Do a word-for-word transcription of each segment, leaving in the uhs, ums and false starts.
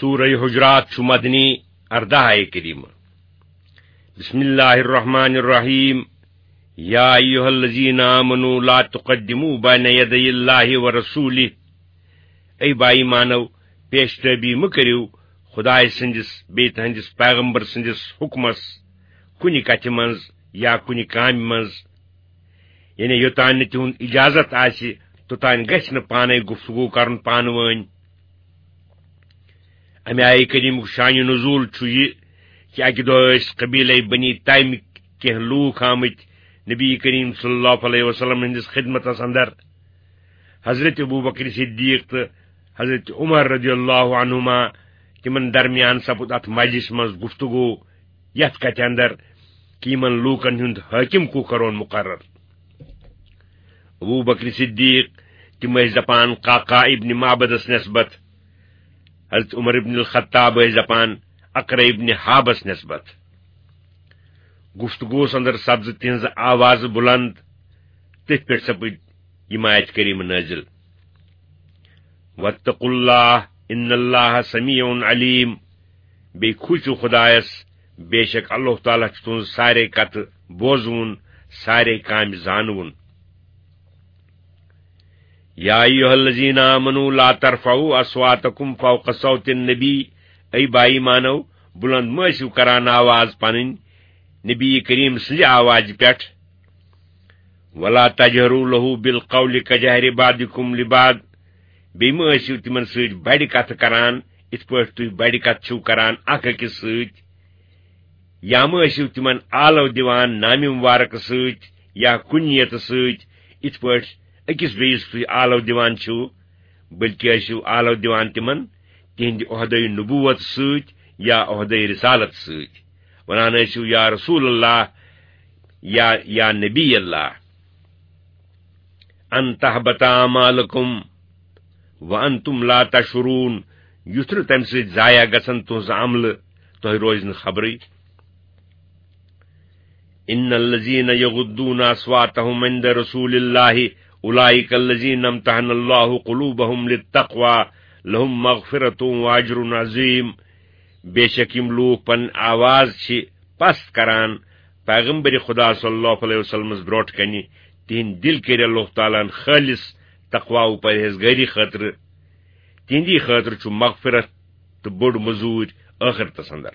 سورہ حجرات چھ مدنی اردہ آئے کریمہ بسم اللہ الرحمن الرحیم یا ایھا الذین آمنوا لا تقدموا بین یدی اللہ ورسولہ اے بائی مانو پیشتربی مکریو خدائے سندس بی تہندس پیغمبر سندس حکمس کنی کتھ منز یا کنی کام منز یعنی یوتان نہ تہند اجازت آسی توتان گژھِ نہ پانے گفتگو کرن پانوٲنۍ امہ آیہ کریم شان نزول چھ یہ کہ اکہ دۄہ ٲسۍ قبیلے بنی تیمک کینٛہہ لوٗکھ آمٕتۍ نبی کریم صلی اللہ علیہ وسلم ہندس خدمتس اندر حضرت ابوبکر صدیق تو حضرت عمر رضی اللہ عنہما تمن درمیان سپد ات مجلس مز گفتگو یتھ کتھ اندر کہ یمن لوکن ہند حاکم کو کرون مقرر ابوبکر صدیق تم ٲسۍ دپان قعقاع ابن معبدس نسبت حضرت عمر ابن الخطاب ٲسۍ دپان اقرع ابن حابس نسبت گفتگوس اندر سبز تہذ آواز بلند تتھ پہ سپد یم آیت کریم نازل واتقوا اللہ ان اللہ سمیع علیم بی کھوچو خدایس بے شک اللہ تعالیٰ تہذ سارے کت بوزون سارے کام زانون یا ایھا الذین آمنوا لا ترفعوا اصواتکم فوق صوت النبی اے بائی مانو بلند مٲسِو کران آواز پنن نبی کریم سنز آواز پٮ۪ٹھ ولا تجہروا له بالقول کجہر بعضکم لبعض بیٚیہِ مہ ٲسِو تمن سۭتۍ بڑِ کتھ کران یتھ پٲٹھۍ تُہۍ بڑِ کتھ چھِو کران اکھ أکِس سۭتۍ یا مہ ٲسِو تمن آلو دِوان نامہِ مبارکہٕ سۭتۍ یا کُنیت سۭتۍ یتھ پٲٹھۍ أکِس بیٚیِس تُہۍ آلو دِوان چھِو بلکہ ٲسِو آلو دِوان تمن تہندِ عہدے نبوت سۭتۍ یا عہدے رسالت سۭتۍ ونان ٲسِو یا رسول اللہ یا یا نبی اللہ ان تحبط اعمالکم وانتم لا تشعرون یُتھ نہٕ تمہِ سۭتۍ ضایع گژھن تُہنٛز عملہٕ تۄہہِ روزِ نہٕ خبرٕے ان الذین یغضون اصواتهم عند رسول اللہ اولئک الذین امتحن اللہ قلوبهم للتقوى لهم مغفرۃ واجر عظیم بے شک یم لوگ پن آواز چھ پست کران پیغمبر خدا صلی اللہ علیہ وسلم بروٹ کنی تہند دل کر اللہ تعالیٰ خالص تقوا و پرہیزگاری خاطر تہندی خاطر چھ مغفرت تو بوڑ مزور آخرتس اندر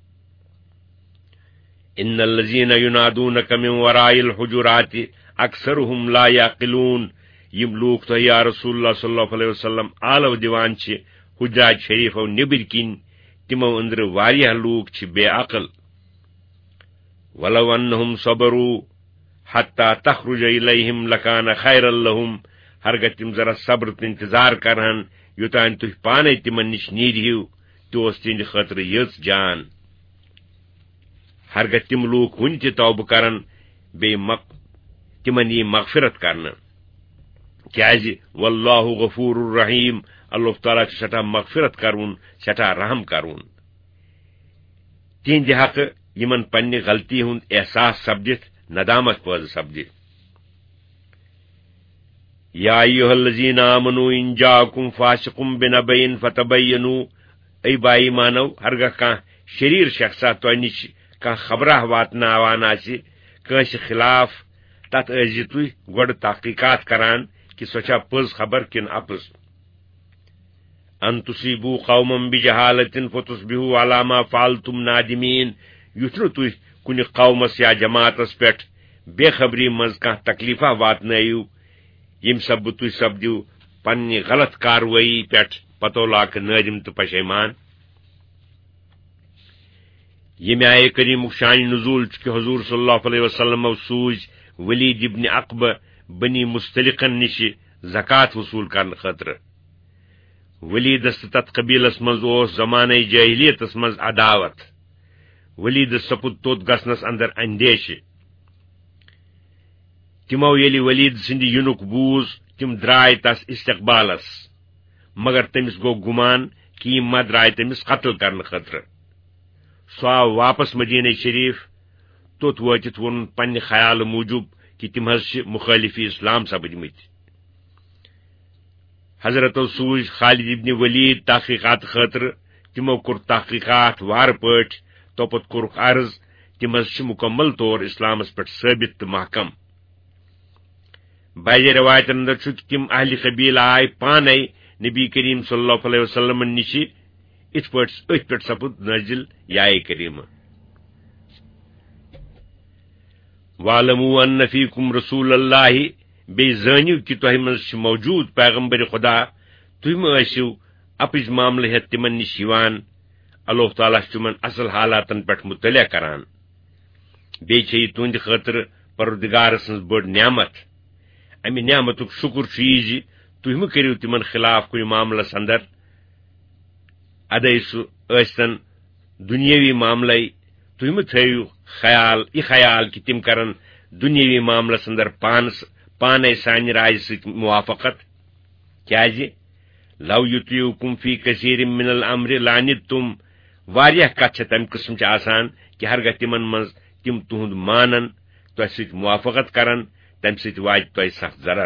ان الذین ینادونک من وراء الحجرات اکثرهم لا یعقلون یم لوگ تو یا رسول اللہ صلی اللہ علیہ وسلم آلو دیوان چھ حجرات شریفو نبر کن تمو اندر واریاہ لوگ چھ بے عقل ولو انہم صبروا حتی تخرج الیہم لکان خیر لہم ہرگہ تم ذرا صبر تو انتظار کرہن یوتان تھی پانے تمن نش نیرہو تو اس تہند خاطر یژ جان ہرگہ تم لوگ ون تہ توبہ کرن بے مق تمن یہ مغفرت کرنا کیازِ واللہ غفور الرحیم اللہ تعالیٰ چھ سٹھا مغفرت کرون سٹھا رحم کرون تہند حق یمن پنہ غلطی ہند احساس سپدتھ ندامت پٲدٕ سپدِ یا ایھا الذین آمنوا ان جاءکم فاسق بنبأ فتبینوا اے بائی مانو ہرگہ کانٛہہ شریر شخصا تۄہہِ نش کانٛہہ خبراہ واتناوان آسہِ کٲنٛسہِ خلاف تتھ ٲسۍزِ تُہۍ گۄڈٕ تحقیقات کران کہ سۄ چھا پٔز خبر کِنہٕ اپُز ان تصیبوا قوما بجہالۃ فتصبحوا علی ما فعلتم نادمین یُتھ نہٕ تُہۍ کُنہِ قومس یا جماعتس پٮ۪ٹھ بے خبری منٛز کانٛہہ تکلیفہ واتنٲیِو ییٚمہِ سببہٕ تُہۍ سپدِو پننہِ غلط کاروٲیی پٮ۪ٹھ پتولاکھ نٲدِم تہٕ پشیمان ییٚمہِ آیہِ کریٖمُک شان نزول چھُ کہ حضور صلی اللہ علیہ وسلم سوٗزۍ ولید ابن عقبہ بنی مستلقن نش زکات وصول کرنہٕ خٲطرٕ ولیدس تہٕ تتھ قبیلس منٛز اوس زمانہ جاہلیتس منٛز عداوت ولیدس سپُد توٚت گژھنس اندر اندیشہ تمو ییٚلہِ ولید سٕنٛدِ یِنُک بوٗز تم درٛاے تس استقبالس مگر تٔمِس گوٚو گمان کہ یِم ما درٛاے تٔمِس قتل کرنہٕ خٲطرٕ سُہ آو واپس مدینہ شریف توٚت وٲتِتھ ووٚنُن پننہِ خیالہٕ موٗجوٗب کہ تم حظ چھِ مخٲلفی اسلام سپدمٕتۍ حضرتو سوٗزۍ خالد ابن ولید تحقیقات خاطرٕ تمو کور تحقیقات وار پٲٹھۍ توپت کورُکھ عرض تم چھ مکمل طور اسلامس پہ ثابت تو محکم. بعض روایتن اندر چھ تم اہل قبیل آئے پانے نبی کریم صلی اللہ علیہ وسلم نش ات پہ ات پہ سپد نازل یہ کریمہ وَاعْلَمُوا أَنَّ فِيكُمْ رَسُولَ اللَّهِ بے زانیو کہ تہ مز موجود پیغمبر خدا تھی ما ٲسِو اپز معاملہ ہیت تمن نش یوان. اللہ تعالیٰ تمن اصل حالاتن پہ مطلع کران. بیٚیہِ یہ تہند خاطر پروردگار سن بڑ نعمت. امہ نعمتک شکر یہ تھی مہ کرو تمن خلاف کن معاملس اندر ادے سہ ٲسۍتن دنیاوی معاملے تھی مہ تھو خیال یہ خیال کہ تم کرن دنیاوی معاملس اندر پانس پانے سانہ رائے ست موافقت. کیازِ لو یطیعکم فی کثیر من الامر لعنتم واریاہ کتھ چھ تمہ قسم چھ آسان کہ ہرگاہ تمن منز تم تہند مانن تہ ست موافقت کرن تم ست وات تہ سخت ضرر.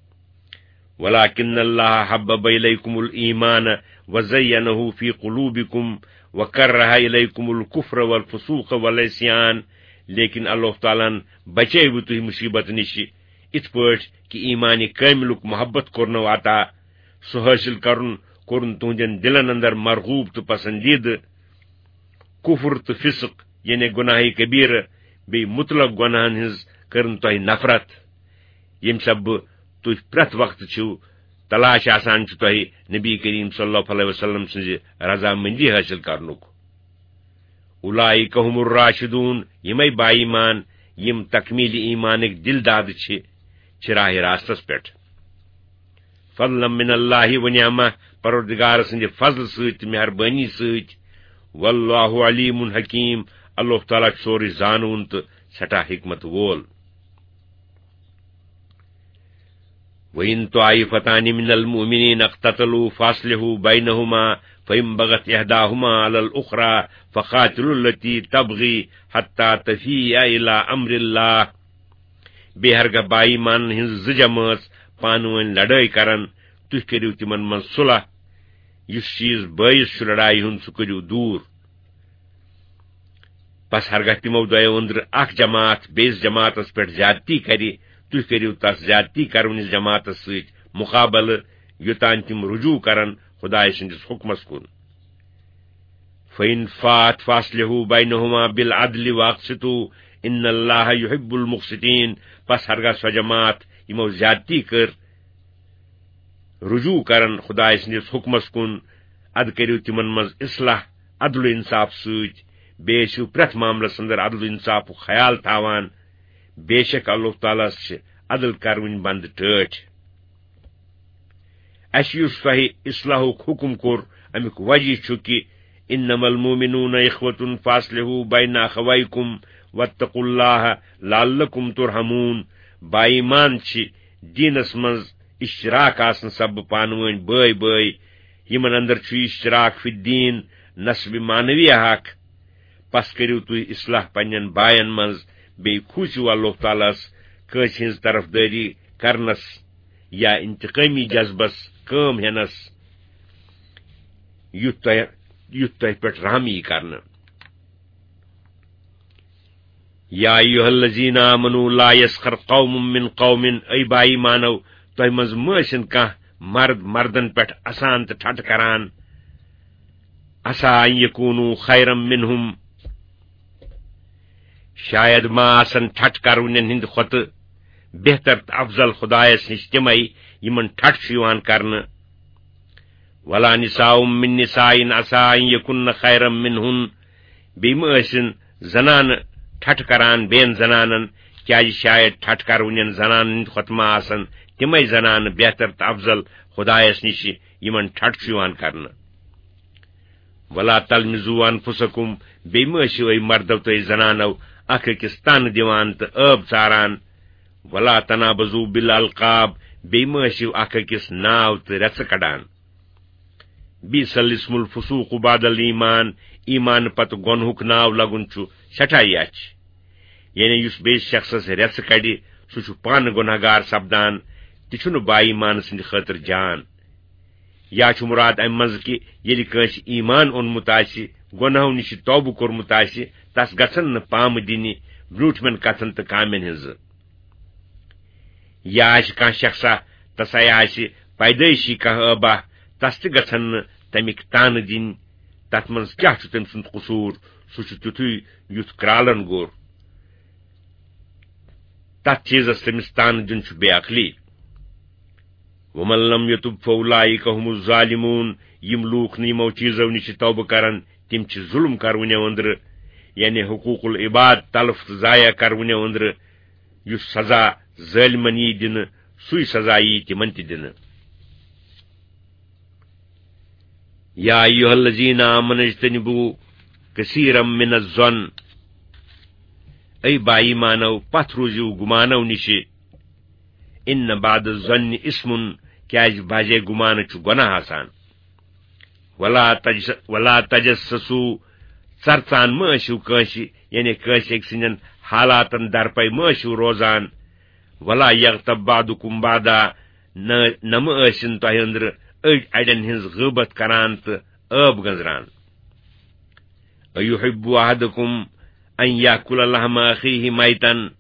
ولكن الله حبب إليكم الإيمان وزينه في قلوبكم وكره إليكم الكفر والفسوق والعصيان. لیکن اللہ تعالیٰ بچے تھی مصیبت نش ات پٲٹھۍ کہ ایمان کاملک محبت کورنو عطا سہ حاصل کرن کورن تہندین دلن اندر مرغوب تو پسندید کفر تو فسق یعنی گناہ کبیر بی مطلق گناہن ہز کرن تہ نفرت یم سب تھی پرت وقت چھو تلاش آسان چھ تہ نبی کریم صلی اللہ علیہ وسلم سن رضامندی حاصل کرنک. اولئک هم الراشدون یمے با ایمان یم تکمیل ایمانک دل داد چھ چھ راہ راستس پہ. فضلا من اللہ و نعمہ پروردگار سند فضل ست مہربانی ست. واللہ علیم حکیم اللہ تعالیٰ سوری زانون تو سٹھا حکمت وول. وَإِن طَائِفَتَانِ مِنَ الْمُؤْمِنِينَ اقْتَتَلُوا فَأَصْلِحُوا بَيْنَهُمَا فَإِن بَغَتْ إِحْدَاهُمَا عَلَى الْأُخْرَى فَقَاتِلُوا الَّتِي تَبْغِي حَتَّى تَفِيءَ إِلَى أَمْرِ اللَّهِ. بے ہرگاہ بائی مان ہنز ز جماعت پانوین لڑائی کرن تھی کرو تمن من صلح. اس چیز باعث چھ لڑائی ہند سہ کرو دور. پس ہرگاہ تمو دو اندر اخ جماعت بیس جماعتس پہ زیادتی کری تھی کرو تس زیادتی کرونس جماعتس ست مقابل یوتان تم رجوع کرن خدائے سندس حکمس کن. فَإِن فَاتَ فَأَصْلِحُوا بَيْنَهُمَا بِالْعَدْلِ وَأَقْسِطُوا إِنَّ اللَّهَ يُحِبُّ الْمُقْسِطِينَ. پس ہرگاہ سو جماعت یمو زیادتی کر رجوع کرن خدائے سندس حکمس کن اد کرو تمن مز اصلاح عدل و انصاف ست. بے چھو پرت معاملس اندر عدل و انصاف خیال تھاوان. بے شک اللہ تعالیٰ سے عدل کرون بند ٹھٹ. اس یس تہ اصلاحک حکم کور امیک وجہ چھ کہ انما المؤمنون اخوة فاصلحوا بین اخویکم واتقوا اللہ لعلکم ترحمون. با ایمان چھ دینس منز اشتراک آسن سب پانوین بٲے بٲے یمن اندر چھ اشتراک فی الدین نسب معنوی حق. پس کرو تھی اصلاح پنن باین منز بی کھوسو اللہ تعالیٰ کس ہز طرف داری کرنس یا انتقامی جذبس کام ہینس یت تہ پہ رحمی کرنا. یا ایھا الذین آمنوا لا یسخر قوم من قوم. ای بائی مانو تہ مز مٲسن کانٛہہ مرد مردن پہ اسان تو ٹھٹ کران. عسا ان یکونوا خیرا منہم. شاید ما آسن ٹھٹ کرونین ہند کھوت بہتر تو افضل خدایس نش تمے یمن ٹھٹ چھ یوان کرن. ولا نساء من نساء عسا ان یکن خیرا منہن. بیم ٲسن زنان ٹھٹ کران بین زنانن کیاز شاید ٹھٹ کرونین زنان ہند کھوت ما آسن تمے زنان بہتر تو افضل خدایس نش یمن ٹھٹ چھ یوان کرن. ولا تلمزوا انفسکم. بیم ٲسو اے مردو تو زنانو اکھ أکس تن دیوان تو ٲب ژاران. ولا تنابزوا بالالقاب. بیم ٲسو اکھ أکس ناو تو رژ کڑان. بیس الاسم الفسوق بعد الایمان. ایمان پتہ گۄنہُک ناو لگن چھ سٹھا یچھ. یعنی یس بیس شخصس رژ کڑِ سہ چھ پانہ گناہ گار سپدان تہ چھُنہٕ با ایمان سند خاطر جان. یا چھ مراد ام مز کہ یل کٲنٛسہِ ایمان اونمت آسہِ گۄناہو نش توبہ کورمت آسہِ تس گژھن نہٕ پام دِنہِ برٛوٗٹھمٮ۪ن کتھن تہٕ کامٮ۪ن ہٕنٛزٕ یا آسہِ کانٛہہ شخصا تسا آسہِ پیدٲیشی کانٛہہ ٲبا تس تہِ گژھن نہٕ تمیِکۍ تانہٕ دِنۍ تتھ منٛز کیاہ چھُ تٔمۍ سُنٛد قصوٗر سُہ چھُ تیُتھُے یُتھ کرالن گوٚر تتھ چیٖزس تٔمِس تانہٕ دیُن چھُ بے عقلی ومن لم یتب فاولئک هم الظالمون یم لوٗکھ نہٕ یِمو چیٖزو نِش توبہٕ کرن تِم چھِ ظُلم کرونیو أنٛدرٕ یعنی حقوٗق العباد تلف تہٕ ضایع کرونیو أنٛدرٕ یُس سزا ظٲلمن یی دِنہٕ سُے سزا یی تِمن تہِ دِنہٕ یا ایُہا الذین آمنوا اجتنبوا کثیرا من الظن اے با ایمانو پتھ روٗزِو گُمانو نِشہِ ان بعد الظن اسم کیازِ بازے گُمانہٕ چھُ گۄناہ آسان ولا تجس ولا تجسسوا ژرژان مہ ٲسِو کٲنٛسہِ یعنی کٲنٛسہِ أکۍ سٕنٛدٮ۪ن حالاتن درپے مہ ٲسِو روزان ولا یغتب بعضکم بعضا نہ مہ ٲسِن تۄہہِ أنٛدرٕ أڑۍ اڑٮ۪ن ہٕنٛز غٲبت کران تہٕ ٲب گنٛزران ایحب احدکم ان یاکل لحم اخیہ میتن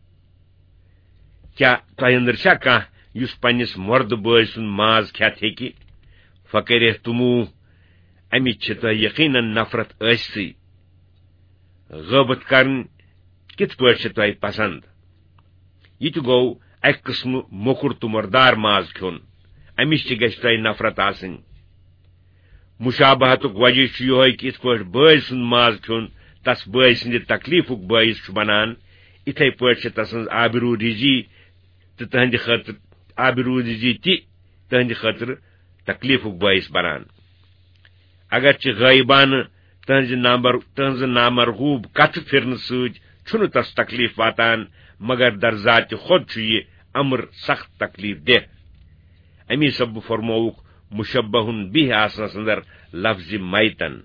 کیا تۄہہِ أنٛدر چھا کانٛہہ یُس پننِس مردٕ بٲے سُنٛد ماز کھٮ۪تھ ہیٚکہِ فکرہتموہ امِچ چھِ تۄہہِ یقیناً نفرت ٲسۍسٕے غٲبت کرٕنۍ کِتھ پٲٹھۍ چھِ تۄہہِ پسند یہ تہِ گوٚو اکہِ قٕسمہٕ موٚکُر تہٕ مردار ماز کھیوٚن امِچ تہِ گژھِ تۄہہِ نفرت آسٕنۍ مشابہتُک وجہ چھُ یِہوے کہ یِتھ پٲٹھۍ بٲے سُنٛد ماز کھیوٚن تس بٲے سٕنٛدِ تکلیفُک باعث چھُ بنان یِتھے پٲٹھۍ چھِ تسٕنٛز آبروٗ ریزی تہٕ تہنٛدِ خٲطرٕ آبروٗ ریزی تہِ تہنٛدِ خٲطرٕ تکلیفُک باعث بنان اگرچہِ غٲیبانہٕ تہنٛزِ نامر تہنٛزٕ نامرغوٗب کتھٕ پھرنہٕ سۭتۍ چھُنہٕ تس تکلیف واتان مگر در ذاتہِ خود چھُ یہِ امر سخت تکلیف دہ امی سببہٕ فرمووُکھ مشبہن بہ آسنس اندر لفظ میتن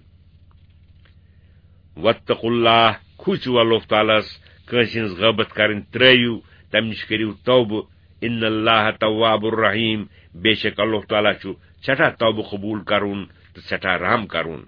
واتقوا اللہ کھوٗژِو اللہ تعالیٰ ہس کٲنٛسہِ ہٕنٛز غٲبت کرٕنۍ ترٲیِو تمہِ نِش کٔرِو توبہٕ ان اللہ تواب الرحیم بے شک اللہ تعالیٰ چھُ سٮ۪ٹھاہ توبہٕ قبوٗل کرُن تہٕ سٮ۪ٹھاہ رحم کرُن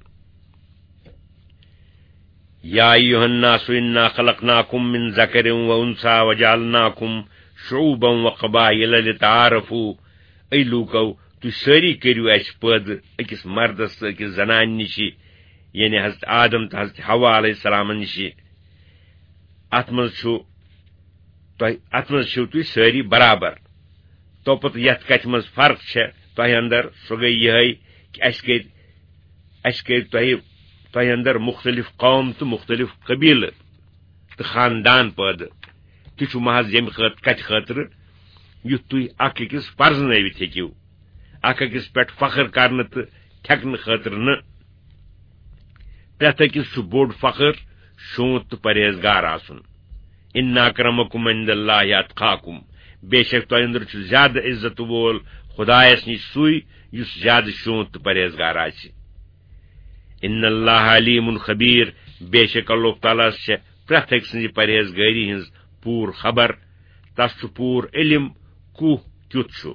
یا ایُہا الناس انا خلقناکم من ذکر وانثی وجعلناکم شعوبا وقبائل لتعارفوا اے لوٗکو تُہۍ سٲری کٔرِو اسہِ پٲدٕ أکِس مردس تہٕ أکِس زنانہِ نِشہِ یعنی حضرت آدم تہٕ حضرت حوا علیہ السلامن نِشہِ اتھ منٛز چھُ تۄہہِ اتھ منٛز چھِو تُہۍ سٲری برابر توپتہٕ یتھ کتھِ منٛز فرق چھےٚ تۄہہِ اندر سۄ گٔے یِہے کہ اسہِ کٔرۍ اسہِ کٔرۍ تۄہہِ تۄہہِ اندر مختلف قوم تہٕ مختلف قبیلہٕ تہٕ خاندان پٲدٕ تہِ چھُ محض ییٚمہِ خٲطرٕ کتھِ خٲطرٕ یُتھ تُہۍ اکھ أکِس پرزنٲوِتھ ہیٚکِو اکھ أکِس پٮ۪ٹھ فخر کرنہٕ تہٕ تھٮ۪کنہٕ خٲطرٕ نہٕ پرٛٮ۪تھ أکِس چھُ بوٚڑ فخر شوٗنٛت تہٕ پرہیزگار آسُن ان اکرمکم عند اللہ اتقاکم بے شک تۄہہِ اندر چھُ زیادٕ عزت وول خدایس نِش سُے یُس زیادٕ شوٗنٛت تہٕ پرہیزگار آسہِ ان اللہ علیم خبیر بے شک اللہ تعالیٰ ہس چھےٚ پرٛٮ۪تھ أکۍ سٕنٛزِ پرہیزگٲری ہٕنٛز پوٗرٕ خبر تس چھُ پوٗرٕ علم کُہ کیُتھ چھُ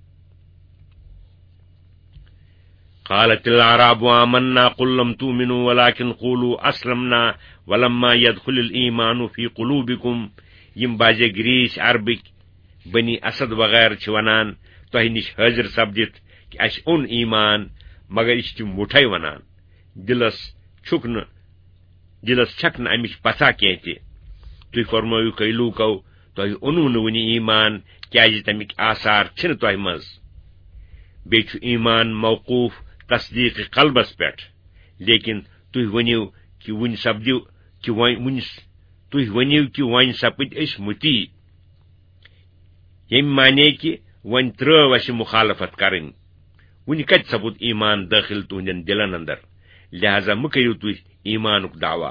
قالت الاعراب آمنا قل لم تؤمنوا ولكن قولوا اسلمنا ولما يدخل الايمان في قلوبكم یم بازے گریٖس عربٕکۍ بنی اسد وغیرہ چھِ ونان تۄہہِ نِش حٲضر سپدِتھ کہ اسہِ اوٚن ایمان مگر یہِ چھِ تِم مُٹھے ونان دلس چھُکھ نہٕ دلس چھکھ نہٕ امِچ پژھا کینٛہہ تہِ تُہۍ فرمٲیِو اے لوٗکو تۄہہِ اوٚنوٕ نہٕ وُنہِ ایمان کیازِ تمِکۍ آثار چھِنہٕ تۄہہِ منٛز بیٚیہِ چھُ ایمان موقوٗف تصدیٖق قلبس پٮ۪ٹھ لیکن تُہۍ ؤنِو کہ وُنہِ سپدِو کہ وۄنۍ تُہۍ ؤنِو کہ وۄنۍ سپٕدۍ أسۍ مُتی ییٚمہِ معنی کہ وۄنۍ ترٲو اسہِ مخالفت کرٕنۍ وُنہِ کتہِ سپُد ایمان دٲخل تُہنٛدٮ۪ن دلن اندر لہذا مہ کٔرِو تُہۍ ایمانُک دعوا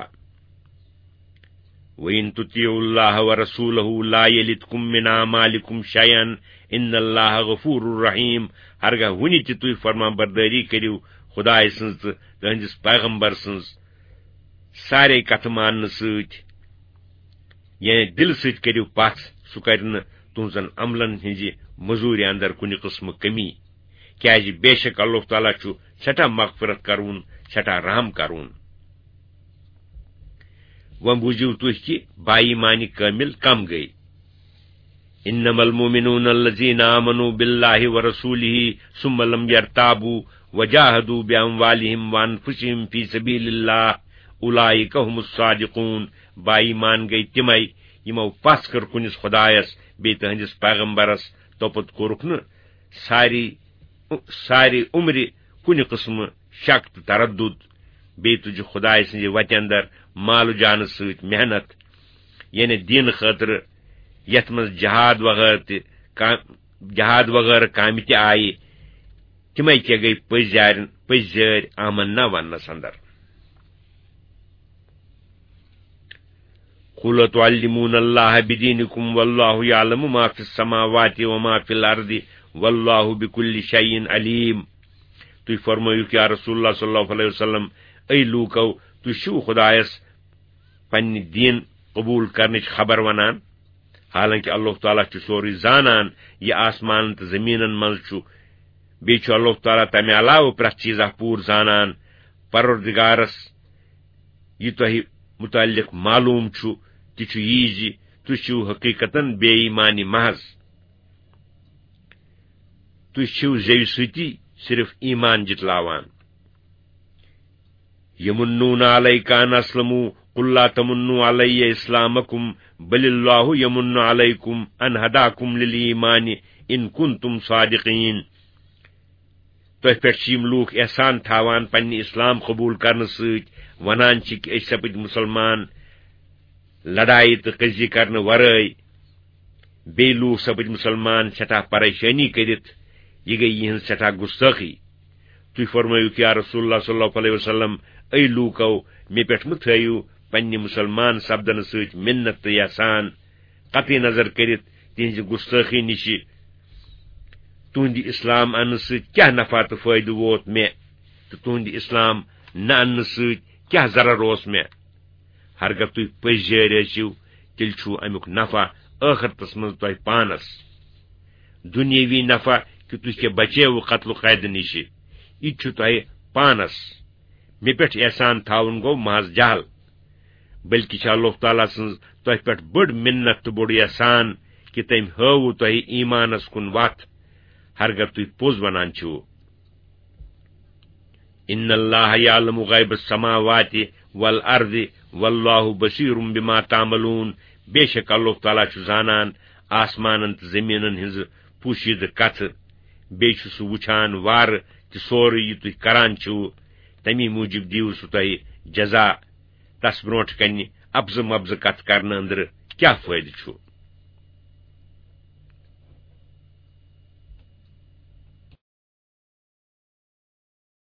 وَإِن تُطِیعُوا اللَّهَ وَرَسُولَهُ لَا يَلِدْكُم مِّنْ أَعْمَالِكُمْ شَيْئًا إِنَّ اللَّهَ غَفُورٌ رَحِيمٌ ہرگاہ وُنہِ تہِ تُہۍ فرما بردٲری کٔرِو خدایہِ سٕنٛز تہٕ تُہنٛدِس پیغمبر سٕنٛز سارے کتھٕ ماننہٕ سۭتۍ یعنی دل سۭتۍ کٔرِو پژھ سُہ کرِ نہٕ تُہنٛزن عملن ہٕنٛزِ مٔزوٗرِ اندر کُنہِ قٕسمہٕ کمی کیازِ بے شک اللہ تعالیٰ چھُ سٹھاہ مغفرت کرون سٹھاہ رحم کرون۔ وۄنۍ بوٗزِو تُہۍ کہِ بائی مانہِ کٲمِل کم گٔیہِ۔ انما المؤمنون الذين آمنوا بالله ورسوله ثم لم يرتابوا وجاهدوا بأموالهم وأنفسهم في سبيل الله اولئك هم الصادقون۔ بائی مان گئی تمے یمو پس کر کنس خدایس بی تہندس پیغمبرس توپت کورک ن ساری ساری عمر کن قسم شک تو تردد بی تج خدائے سند وتہ اندر مال جان ست محنت یعنی دین خاطر یت من جہاد وغیرہ جہاد وغیرہ کام تہ آئی تمے کی گئی پز یار پز یار آمن نہ ونس اندر۔ قل تعلمون اللہ بدینکم واللہ یعلم ما فی السماوات وما فی الارض واللہ بکل شیء علیم۔ تھی فرمائیو کہ یا رسول اللہ صلی اللہ علیہ وسلم اے لوکو تھی چھو خدایس پنہ دین قبول کرنچ خبر ونان، حالانکہ اللہ تعالیٰ چھ سوری زانان یہ آسمان تو زمینن مز چھ بی چھ اللہ تعالیٰ تمہ علاوہ پرت چیزہ پور زانان۔ پروردگارس یہ تہ متعلق معلوم چھ تہ چھ یہ زِ تھی چھو حقیقتاً بے ایمانی محض، تھی چھو زیو ستی صرف ایمان جتلاوان۔ یمنون علیک ان اسلموا قل لا تمنوا علی اسلامکم بل اللہ یمن علیکم ان ہداکم للایمان ان کنتم صادقین۔ تہ پہ لوک احسان تھاوان پنہ اسلام قبول کرنے ست ونان چھ کہ أسۍ سپد مسلمان لڑائی تو قضی کرنے ورائے، بی لوک سپد مسلمان سٹھاہ پریشانی کرت، یہ گئی یہ سٹھاہ گستاخی۔ تھی فرمائیو کہ یا رسول اللہ صلی اللہ علیہ وسلم اے لوکو مے پہ مہ تھیو پنہ مسلمان سپدن ست منت تو احسان، قطع نظر کرت تہذ گستاخی نش تہند اسلام ان ست کیا نفع تو فائدہ ووت مے تو تہند اسلام نہ ان ست کیا ضرر اس مے۔ ہرگہ تھی پز جار ٲسِو تیل چھو امیک نفع ٲخرتس مز تہ پانس، دنیاوی نفع کہ تھی کے بچیو قتل قید نش یہ چھو تہ پانس۔ مے پہ احسان تھاون گو محض جہل، بلکہ چھ اللہ تعالیٰ سن تہ پہ بڑ منت تو بڑ احسان کہ تم ہاو تہ ایمانس کن وت ہرگہ تھی پوز ونان چھو۔ ان اللہ یعلم غیب السماوات والارض واللہ بصیر بما تعملون۔ بے شک اللہ تعالیٰ چھ زانان آسمانن تو زمینن ہز پوشید کتھ، بی چھ سہ وچھان وار تہ سورے یہ تھی کران چھو، تمی موجب دیو سہ تہ جزا۔ تس برونٹ کنہ ابز مبز کتھ کرنے اندر کیا فائدہ چھو۔